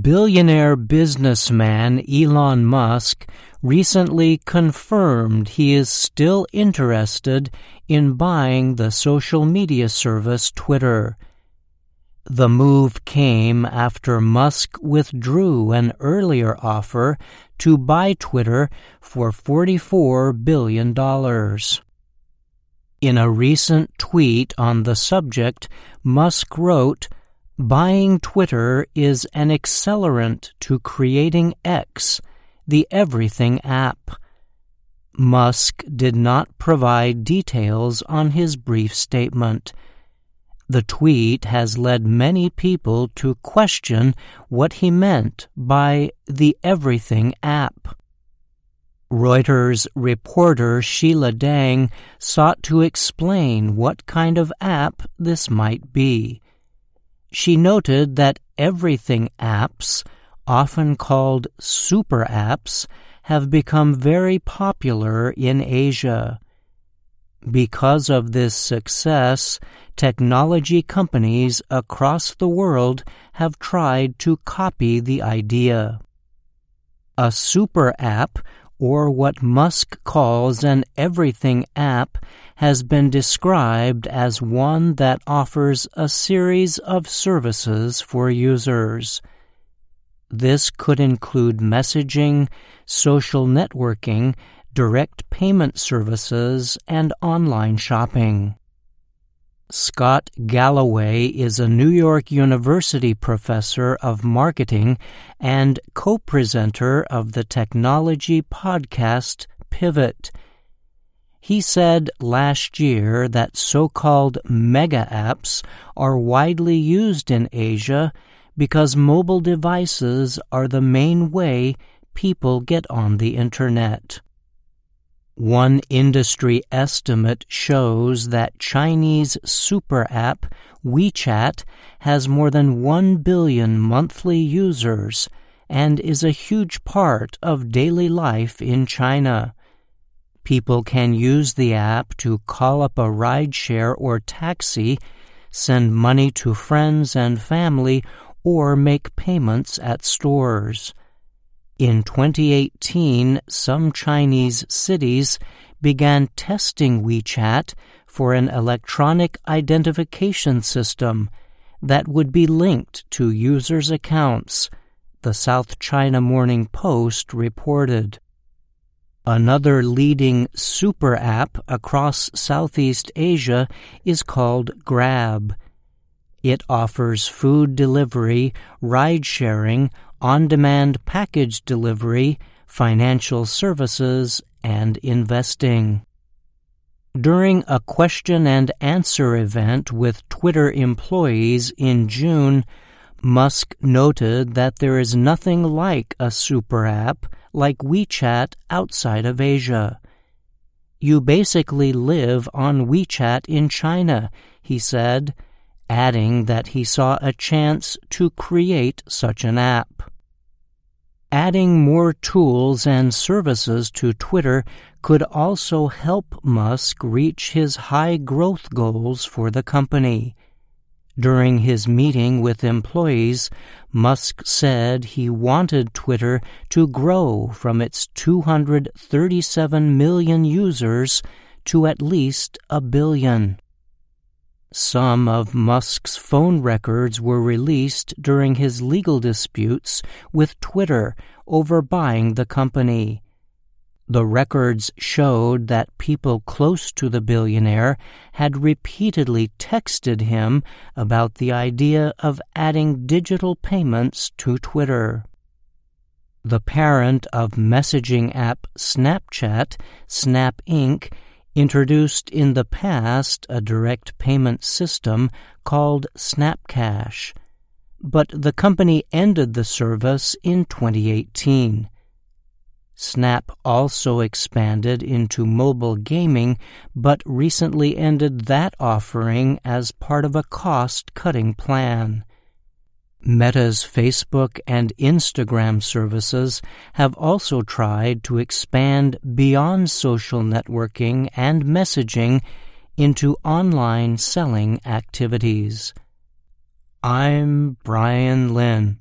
Billionaire businessman Elon Musk recently confirmed he is still interested in buying the social media service Twitter. The move came after Musk withdrew an earlier offer to buy Twitter for $44 billion. In a recent tweet on the subject, Musk wrote, "Buying Twitter is an accelerant to creating X, the Everything app." Musk did not provide details on his brief statement. The tweet has led many people to question what he meant by the Everything app. Reuters reporter Sheila Dang sought to explain what kind of app this might be. She noted that Everything apps, often called super apps, have become very popular in Asia. Because of this success, technology companies across the world have tried to copy the idea. A super app, or what Musk calls an Everything app, has been described as one that offers a series of services for users. This could include messaging, social networking, direct payment services, and online shopping. Scott Galloway is a New York University professor of marketing and co-presenter of the technology podcast Pivot. He said last year that so-called mega apps are widely used in Asia because mobile devices are the main way people get on the Internet. One industry estimate shows that Chinese super app WeChat has more than 1 billion monthly users and is a huge part of daily life in China. People can use the app to call up a rideshare or taxi, send money to friends and family, or make payments at stores. In 2018, some Chinese cities began testing WeChat for an electronic identification system that would be linked to users' accounts, the South China Morning Post reported. Another leading super app across Southeast Asia is called Grab. It offers food delivery, ride-sharing, on-demand package delivery, financial services, and investing. During a question-and-answer event with Twitter employees in June, Musk noted that there is nothing like a super app like WeChat outside of Asia. "You basically live on WeChat in China," he said, adding that he saw a chance to create such an app. Adding more tools and services to Twitter could also help Musk reach his high growth goals for the company. During his meeting with employees, Musk said he wanted Twitter to grow from its 237 million users to at least 1 billion. Some of Musk's phone records were released during his legal disputes with Twitter over buying the company. The records showed that people close to the billionaire had repeatedly texted him about the idea of adding digital payments to Twitter. The parent of messaging app Snapchat, Snap Inc., introduced in the past a direct payment system called Snapcash, but the company ended the service in 2018. Snap also expanded into mobile gaming, but recently ended that offering as part of a cost-cutting plan. Meta's Facebook and Instagram services have also tried to expand beyond social networking and messaging into online selling activities. I'm Brian Lynn.